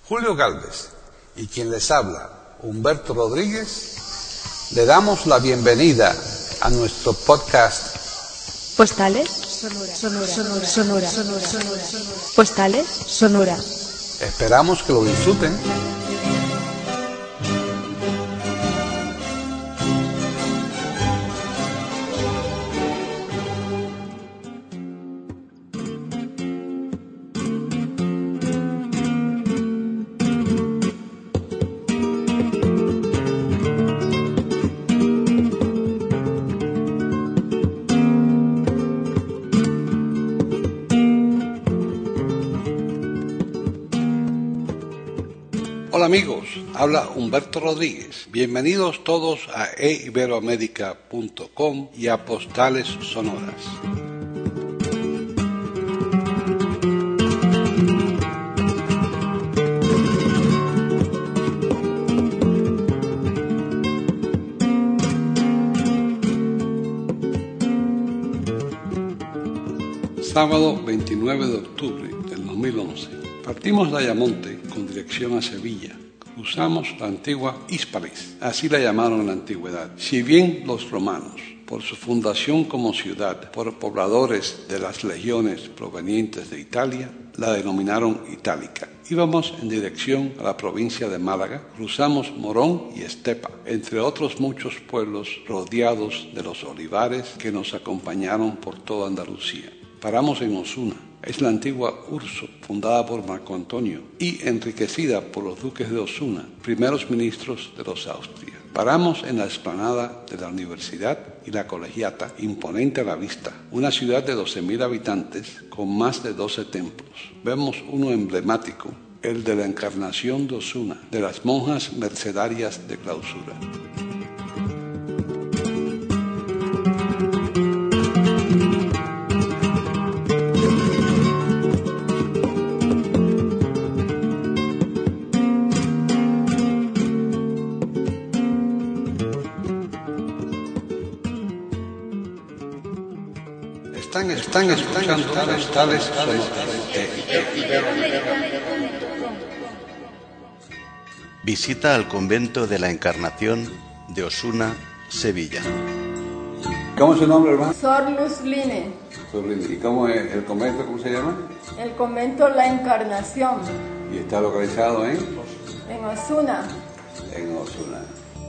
Julio Gálvez y quien les habla, Humberto Rodríguez, le damos la bienvenida a nuestro podcast Postales Sonora. Postales Sonora. Esperamos que lo disfruten. Hola amigos, habla Humberto Rodríguez. Bienvenidos todos a eiberoamerica.com y a Postales Sonoras. Sábado 29 de octubre del 2011. Partimos de Ayamonte con dirección a Sevilla. Cruzamos la antigua Hispalis, así la llamaron en la antigüedad. Si bien los romanos, por su fundación como ciudad, por pobladores de las legiones provenientes de Italia, la denominaron Itálica. Íbamos en dirección a la provincia de Málaga, cruzamos Morón y Estepa, entre otros muchos pueblos rodeados de los olivares que nos acompañaron por toda Andalucía. Paramos en Osuna. Es la antigua Urso, fundada por Marco Antonio y enriquecida por los duques de Osuna, primeros ministros de los Austrias. Paramos en la explanada de la universidad y la colegiata, imponente a la vista, una ciudad de 12.000 habitantes con más de 12 templos. Vemos uno emblemático, el de la Encarnación de Osuna, de las monjas mercedarias de clausura. Están escuchando Postales Sonoras. Visita al convento de la Encarnación de Osuna, Sevilla. ¿Cómo es su nombre, hermano? Sor Luz Line. ¿Y cómo es el convento? ¿Cómo se llama? El convento La Encarnación. Y está localizado en Osuna. En Osuna.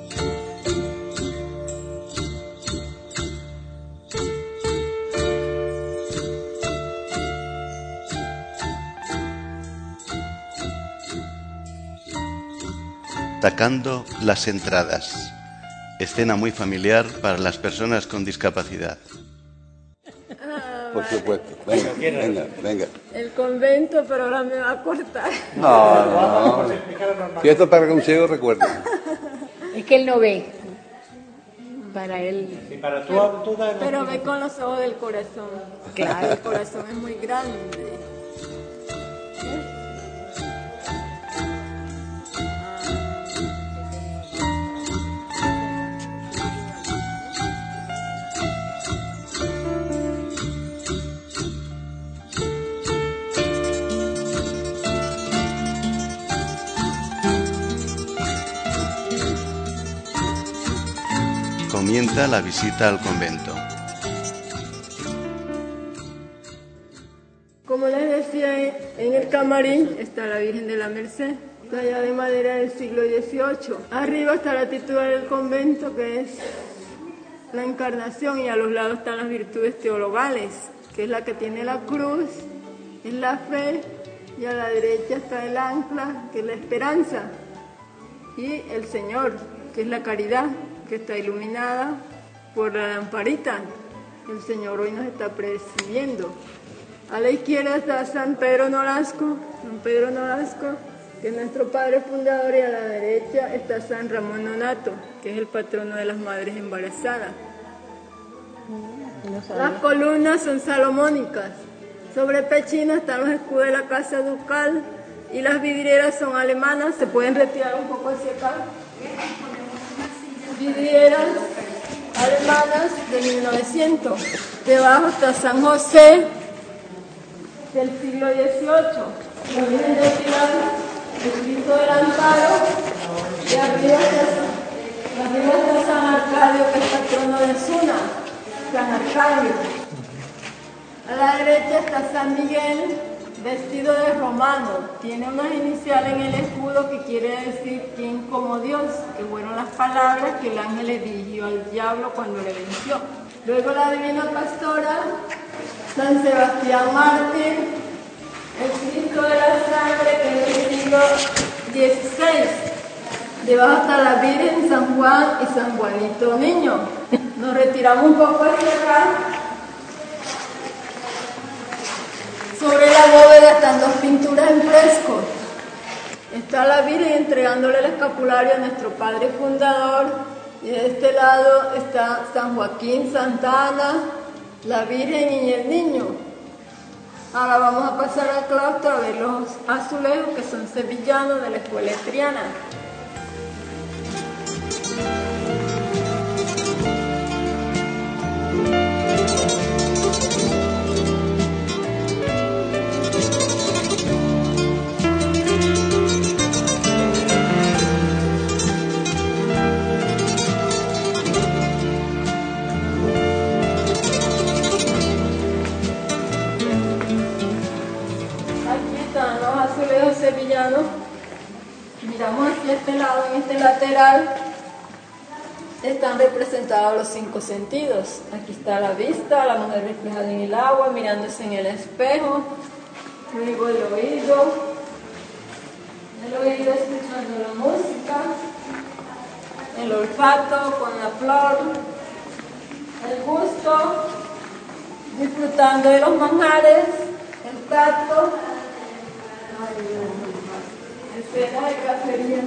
Tacando las entradas. Escena muy familiar para las personas con discapacidad. Por supuesto. Venga. El convento, pero ahora me va a cortar. No. Si esto es para que un ciego recuerde. Es que él no ve. Para él. Y para tú pero ve con los ojos del corazón. Claro, el corazón es muy grande. Comienza la visita al convento. Como les decía, en el camarín está la Virgen de la Merced, tallada de madera del siglo XVIII. Arriba está la titular del convento, que es la Encarnación, y a los lados están las virtudes teologales, que es la que tiene la cruz, es la fe, y a la derecha está el ancla, que es la esperanza, y el Señor, que es la caridad, que está iluminada por la lamparita. El Señor hoy nos está presidiendo. A la izquierda está San Pedro Nolasco, que es nuestro padre fundador, y a la derecha está San Ramón Nonato, que es el patrono de las madres embarazadas. Las columnas son salomónicas. Sobre pechino están los escudos de la casa ducal y las vidrieras son alemanas. Se pueden retirar un poco hacia acá. Vidrieras alemanas de 1900. Debajo está San José del siglo XVIII. Lo vienen de tirar el Cristo del Amparo, y arriba está San Arcadio, que es patrono de Zuna, San Arcadio. A la derecha está San Miguel, vestido de romano. Tiene unas iniciales en el escudo que quiere decir quien como Dios, que fueron las palabras que el ángel le dirigió al diablo cuando le venció. Luego la Divina Pastora, San Sebastián Mártir, el Cristo de la Sangre, que es del siglo XVI. Debajo está la Virgen, San Juan y San Juanito Niño. Nos retiramos un poco hacia acá. Sobre la bóveda están dos pinturas en fresco. Está la Virgen entregándole el escapulario a nuestro Padre Fundador. Y de este lado está San Joaquín, Santa Ana, la Virgen y el Niño. Ahora vamos a pasar al claustro a ver los azulejos que son sevillanos de la escuela Triana. Sevillano. Miramos hacia este lado, en este lateral están representados los 5 sentidos. Aquí está la vista, la mujer reflejada en el agua, mirándose en el espejo, luego el oído escuchando la música, el olfato con la flor, el gusto disfrutando de los manjares, el tacto, escena de cacería.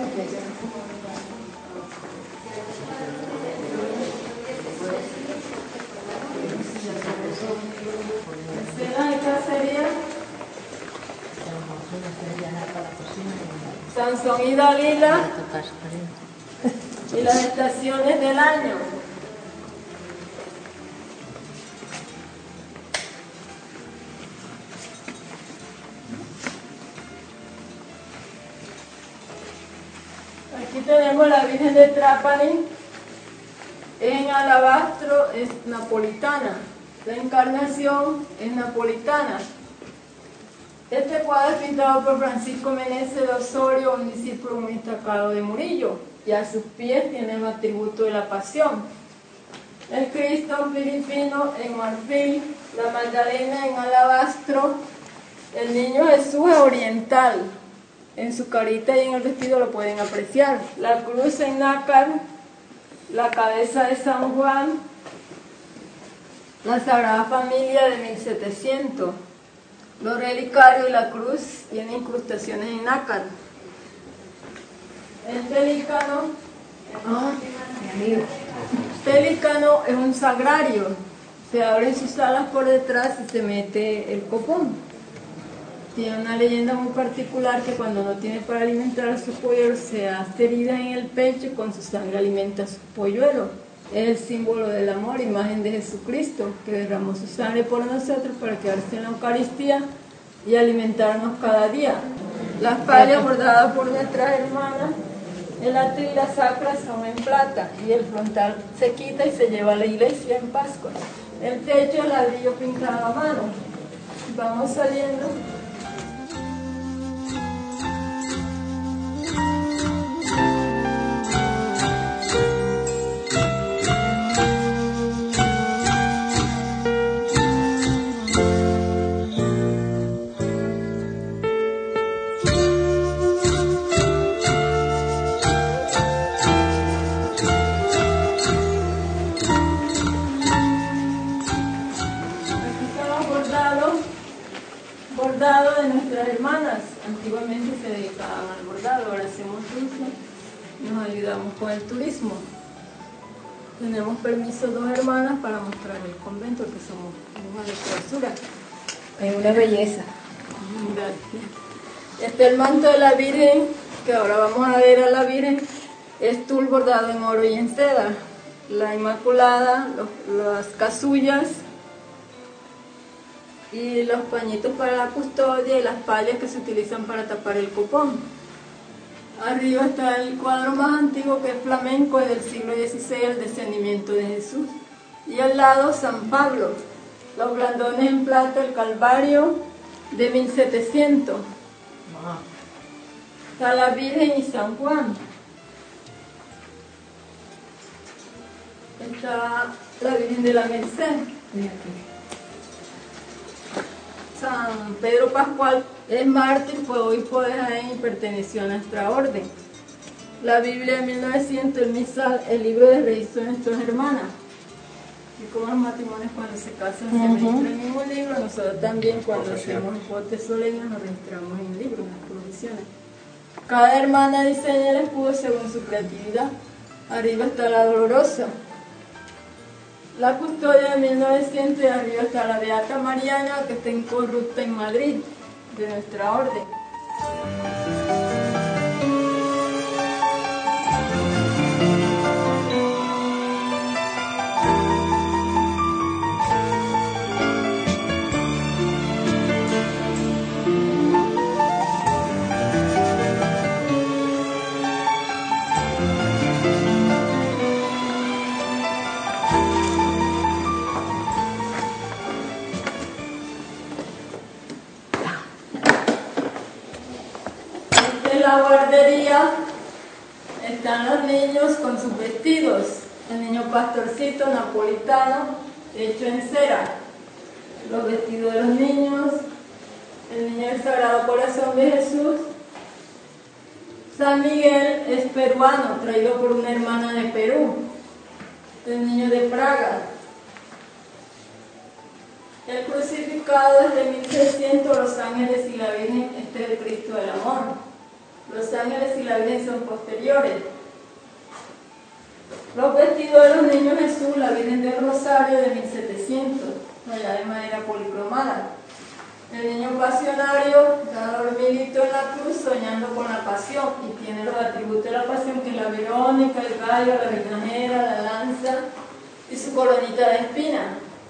Escena de cacería. Sansón y Dalila y las estaciones del año. Aquí tenemos la Virgen de Trapani, en alabastro es napolitana, la encarnación es napolitana. Este cuadro es pintado por Francisco Meneses de Osorio, un discípulo muy destacado de Murillo, y a sus pies tiene el atributo de la pasión. El Cristo filipino en marfil, la Magdalena en alabastro, el niño Jesús es oriental. En su carita y en el vestido lo pueden apreciar. La cruz en nácar, la cabeza de San Juan, la Sagrada Familia de 1700. Los relicarios y la cruz tienen incrustaciones en nácar. El pelícano es un sagrario. Se abren sus alas por detrás y se mete el copón. Tiene una leyenda muy particular que cuando no tiene para alimentar a su polluelo se hace herida en el pecho y con su sangre alimenta a su polluelo. Es el símbolo del amor, imagen de Jesucristo, que derramó su sangre por nosotros para quedarse en la Eucaristía y alimentarnos cada día. Las fallas bordadas por nuestras hermanas, el atrio y la sacra son en plata y el frontal se quita y se lleva a la iglesia en Pascua. El techo es ladrillo pintado a mano. Vamos saliendo. Bordado de nuestras hermanas. Antiguamente se dedicaban al bordado, ahora hacemos uso, nos ayudamos con el turismo. Tenemos permiso 2 hermanas para mostrar el convento, que somos monjas de clausura. Es una belleza. Este es el manto de la Virgen, que ahora vamos a ver a la Virgen, es tul bordado en oro y en seda. La Inmaculada, las casullas, y los pañitos para la custodia y las pallas que se utilizan para tapar el copón. Arriba está el cuadro más antiguo, que es flamenco, es del siglo XVI, el descendimiento de Jesús. Y al lado San Pablo, los blandones en plata, el Calvario de 1700. Está la Virgen y San Juan. Está la Virgen de la Merced. San Pedro Pascual es mártir, fue obispo de Jaén y perteneció a nuestra orden. La Biblia de 1900, el misal, el libro de registro de nuestras hermanas. Y como los matrimonios cuando se casan se registran en un libro, nosotros también cuando hacemos hipotes solemnes nos registramos en libros, en las provisiones. Cada hermana diseña el escudo según su creatividad. Arriba está la Dolorosa. La Custodia de 1900 y arriba está la Beata Mariana, que está incorrupta en Madrid, de nuestra orden. La guardería están los niños con sus vestidos. El niño pastorcito napolitano hecho en cera, los vestidos de los niños, el niño del Sagrado Corazón de Jesús. San Miguel es peruano, traído por una hermana de Perú, el niño de Praga. El crucificado es de 1600, los ángeles y la Virgen, este es el Cristo del Amor. Los ángeles y la Virgen son posteriores. Los vestidos de los niños Jesús, la Virgen del Rosario de 1700, allá de madera policromada. El niño pasionario está dormidito en la cruz soñando con la pasión y tiene los atributos de la pasión, que es la Verónica, el gallo, la vinagera, la lanza y su coronita de espina.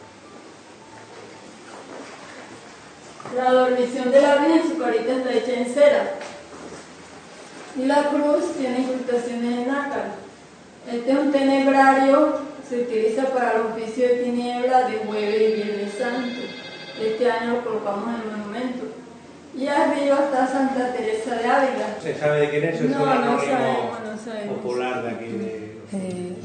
La dormición de la Virgen, su carita está hecha en cera. Y la cruz tiene incrustaciones en nácar. Este es un tenebrario, se utiliza para el oficio de tiniebla de Jueves y Viernes Santo. Este año lo colocamos en el monumento. Y arriba está Santa Teresa de Ávila. ¿Se sabe de quién es? No, no sabemos. Popular de aquí de...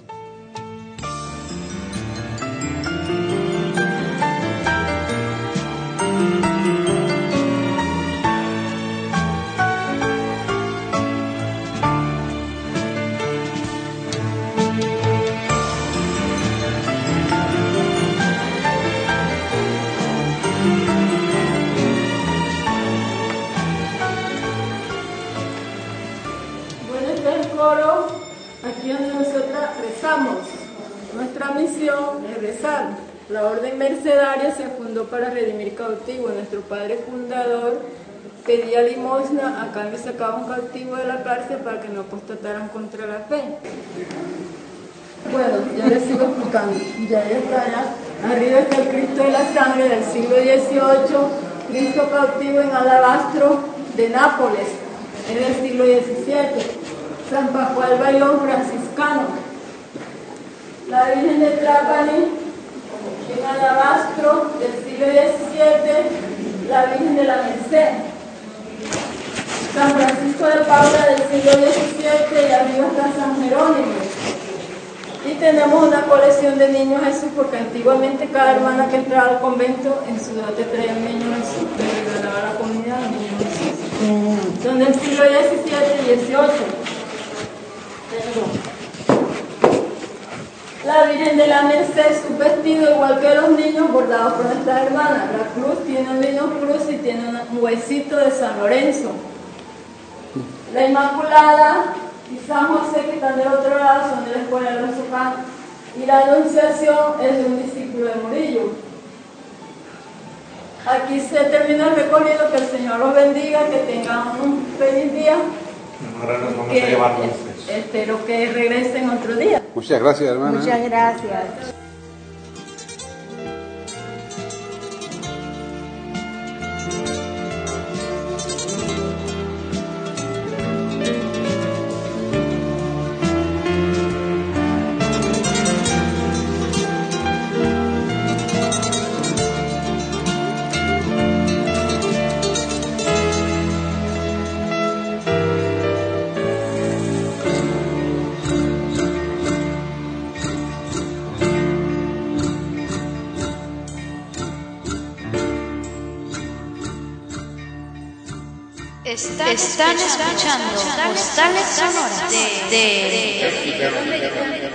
Aquí donde nosotras rezamos. Nuestra misión es rezar. La orden mercedaria se fundó para redimir cautivos. Nuestro padre fundador pedía limosna, a cambio sacaba un cautivo de la cárcel para que no apostataran contra la fe. Bueno, ya les sigo explicando. Ya está allá. Arriba está el Cristo de la Sangre del siglo XVIII, Cristo cautivo en alabastro de Nápoles, es del siglo XVII. San Pascual Bailón franciscano. La Virgen de Trápani en alabastro del siglo XVII, la Virgen de la Merced. San Francisco de Paula del siglo XVII y arriba está San Jerónimo. Y tenemos una colección de niños Jesús, porque antiguamente cada hermana que entraba al convento en su dote traía un niño Jesús, le regalaba a la comunidad un niño Jesús. Son del siglo XVII y XVIII. La Virgen de la Merced, su vestido igual que los niños, bordados por nuestras hermanas. La cruz tiene un niño cruz y tiene un huesito de San Lorenzo. La Inmaculada y San José, que están del otro lado, son de la escuela de los Socanos. Y la Anunciación es de un discípulo de Murillo. Aquí se termina el recorrido, que el Señor los bendiga, que tengan un feliz día. Ahora nos vamos a llevar luces. Espero que regresen otro día. Muchas gracias, hermana. Muchas gracias. Están escuchando Postales Sonoras de Iberoamérica.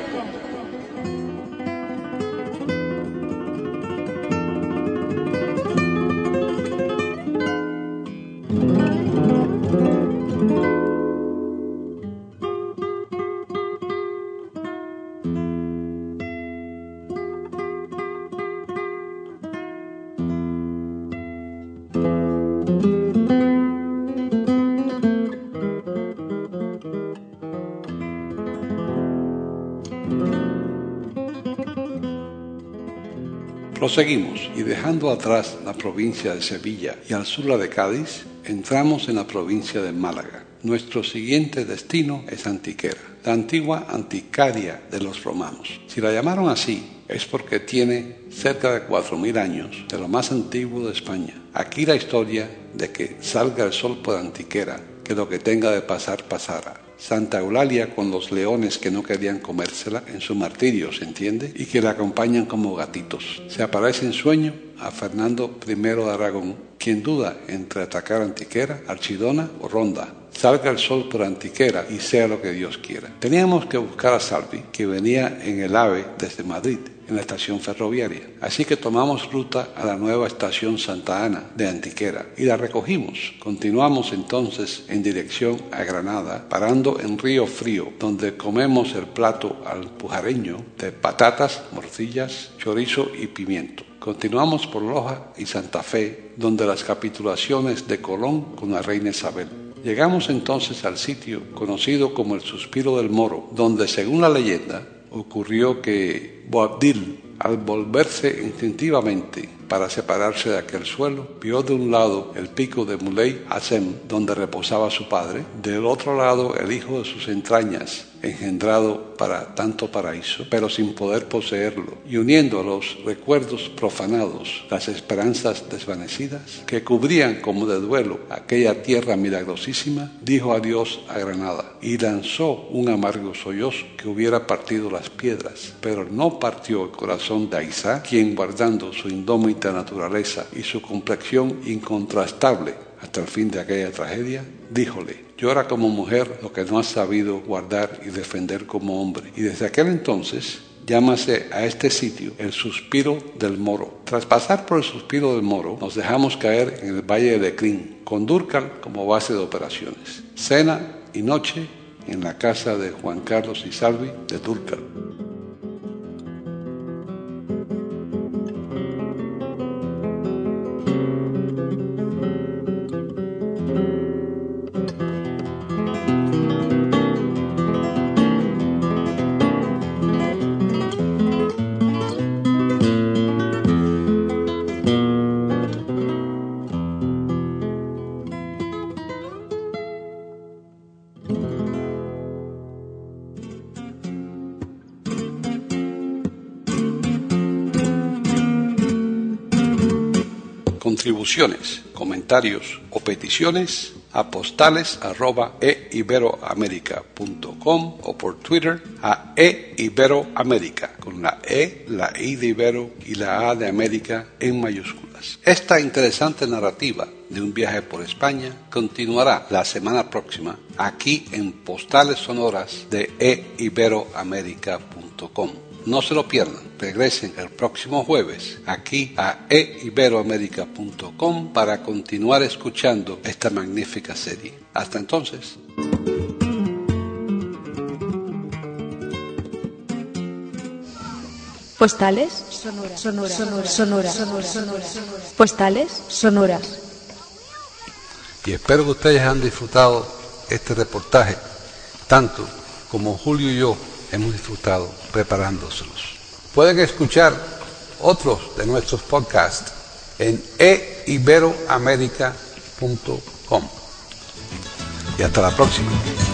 Proseguimos y dejando atrás la provincia de Sevilla y al sur la de Cádiz, entramos en la provincia de Málaga. Nuestro siguiente destino es Antequera, la antigua Anticaria de los romanos. Si la llamaron así es porque tiene cerca de 4.000 años, de lo más antiguo de España. Aquí la historia de que salga el sol por Antequera, que lo que tenga de pasar pasara. Santa Eulalia con los leones que no querían comérsela en su martirio, ¿se entiende? Y que la acompañan como gatitos. Se aparece en sueño a Fernando I de Aragón, quien duda entre atacar Antequera, Archidona o Ronda. Salga el sol por Antequera y sea lo que Dios quiera. Teníamos que buscar a Salvi, que venía en el AVE desde Madrid, en la estación ferroviaria. Así que tomamos ruta a la nueva estación Santa Ana de Antequera y la recogimos. Continuamos entonces en dirección a Granada, parando en Río Frío, donde comemos el plato alpujarreño de patatas, morcillas, chorizo y pimiento. Continuamos por Loja y Santa Fe, donde las capitulaciones de Colón con la reina Isabel. Llegamos entonces al sitio conocido como el Suspiro del Moro, donde según la leyenda ocurrió que Boabdil, al volverse instintivamente para separarse de aquel suelo, vio de un lado el pico de Muley Hasem, donde reposaba su padre, del otro lado el hijo de sus entrañas, engendrado para tanto paraíso, pero sin poder poseerlo, y uniendo a los recuerdos profanados las esperanzas desvanecidas, que cubrían como de duelo aquella tierra milagrosísima, dijo adiós a Granada, y lanzó un amargo sollozo que hubiera partido las piedras, pero no partió el corazón de Aizá, quien guardando su indómita naturaleza y su complexión incontrastable hasta el fin de aquella tragedia, díjole: llora como mujer lo que no has sabido guardar y defender como hombre. Y desde aquel entonces llámase a este sitio el Suspiro del Moro. Tras pasar por el Suspiro del Moro, nos dejamos caer en el Valle de Lecrín, con Dúrcal como base de operaciones. Cena y noche en la casa de Juan Carlos y Salvi de Dúrcal. Contribuciones, comentarios o peticiones a postales@eiberoamerica.com o por Twitter a eiberoamerica con la E, la I de Ibero y la A de América en mayúsculas. Esta interesante narrativa de un viaje por España continuará la semana próxima aquí en Postales Sonoras de eiberoamerica.com. No se lo pierdan, regresen el próximo jueves aquí a eiberoamerica.com para continuar escuchando esta magnífica serie. Hasta entonces. Postales sonoras. Postales sonoras. Y espero que ustedes han disfrutado este reportaje tanto como Julio y yo hemos disfrutado preparándoselos. Pueden escuchar otros de nuestros podcasts en eiberoamerica.com. Y hasta la próxima.